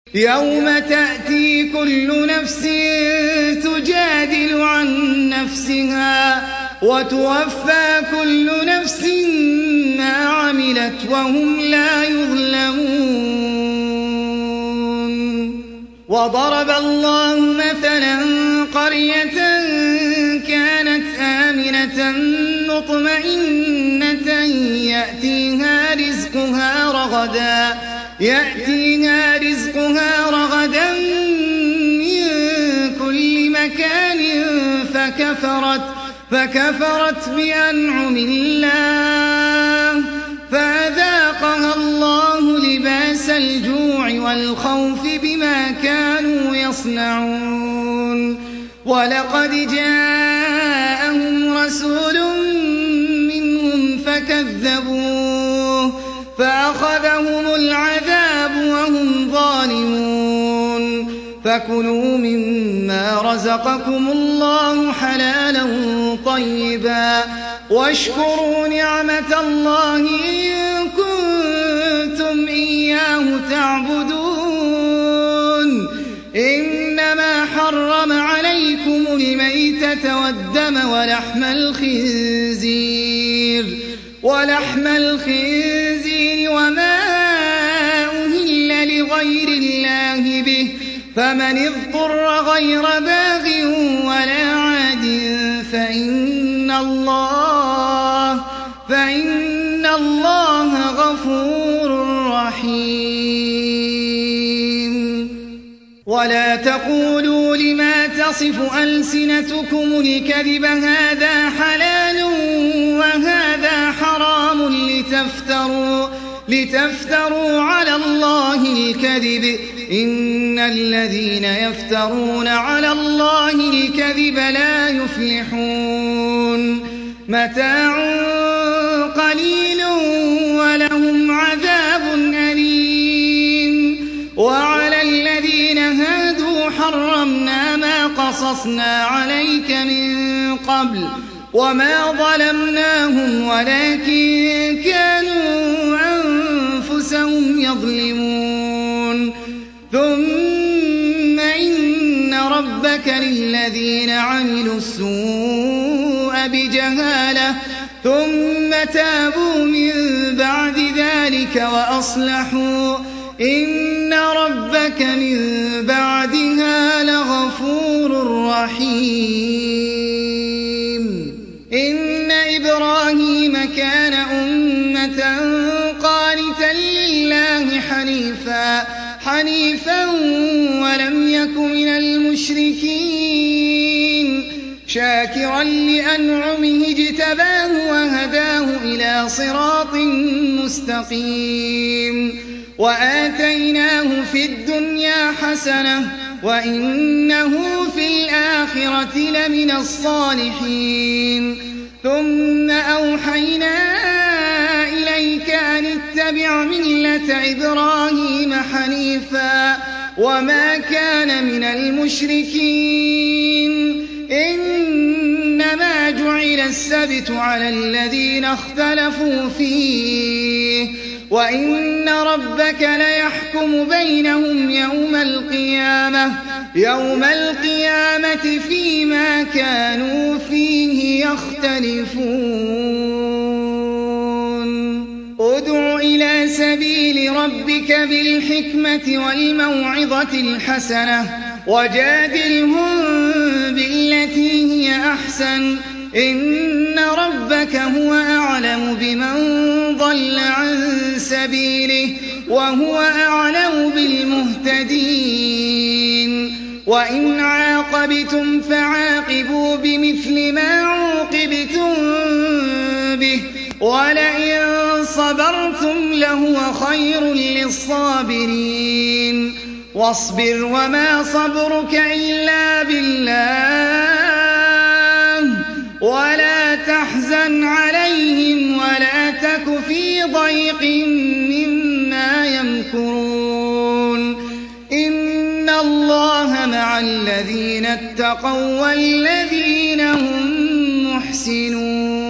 يوم تأتي كل نفس تجادل عن نفسها وتوفى كل نفس ما عملت وهم لا يظلمون. وضرب الله مثلا قرية كانت آمنة مطمئنة يأتيها رزقها رغدا من كل مكان فكفرت بأنعم الله فأذاقها الله لباس الجوع والخوف بما كانوا يصنعون. ولقد جاءهم رسول منهم فكذبوه فأخذهم العذاب وهم ظالمون. فكلوا مما رزقكم الله حلالا طيبا واشكروا نعمة الله إن كنتم إياه تعبدون. إنما حرم عليكم الميتة والدم ولحم الخنزير وما أهل لغير الله به فمن اضطر غير باغ ولا عاد فإن الله غفور رحيم. ولا تقولوا لما تصف ألسنتكم الكذب هذا حلال وهذا حرام لتفتروا على الله الكذب إن الذين يفترون على الله الكذب لا يفلحون. متاع قليل ولهم عذاب أليم. وعلى الذين هادوا حرمنا ما قصصنا عليك من قبل وما ظلمناهم ولكن كانوا أنفسهم يظلمون. ثم إن ربك للذين عملوا السوء بجهالة ثم تابوا من بعد ذلك وأصلحوا إن ربك من بعدها لغفور رحيم. إن إبراهيم كان أمة قانتا لله حنيفا ولم يك من المشركين شاكرا لأنعمه اجتباه وهداه إلى صراط مستقيم. وآتيناه في الدنيا حسنة وإنه في الآخرة لمن الصالحين. ثم أوحينا إليك أن اتبع ملة إبراهيم حنيفا وما كان من المشركين. إنما جعل السبت على الذين اختلفوا فيه وإن ربك ليحكم بينهم يوم القيامة فيما كانوا فيه يختلفون. ادع إلى سبيل ربك بالحكمة والموعظة الحسنة وجادلهم بالتي هي أحسن إن ربك هو أعلم بمن ضل عن سبيله وهو أعلم بالمهتدين. وإن عاقبتم فعاقبوا بمثل ما عوقبتم به ولئن صبرتم لهو خير للصابرين. واصبر وما صبرك إلا بالله ولا تحزن عليهم ولا تك في ضيق مما يمكرون. إن الله مع الذين اتقوا والذين هم محسنون.